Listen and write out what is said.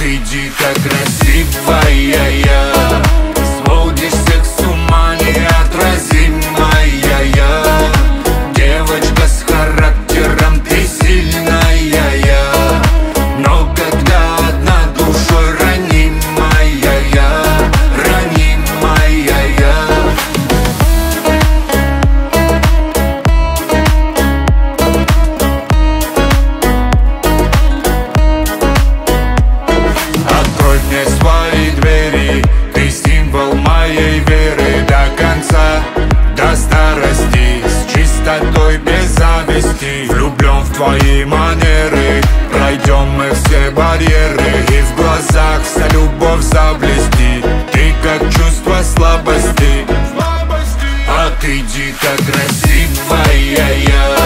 ты дико красивая, сводишь всех с ума, неотразимая. Девочка с характером, ты сильная, но когда одна душой ранимая, ранимая. Открой мне свои двери, ты символ моей веры до конца, до старости, с чистотой без зависти. Влюблен в твои манеры, пройдем мы все барьеры, и в глазах вся любовь заблестит. Ты как чувство слабости, а ты дико красивая.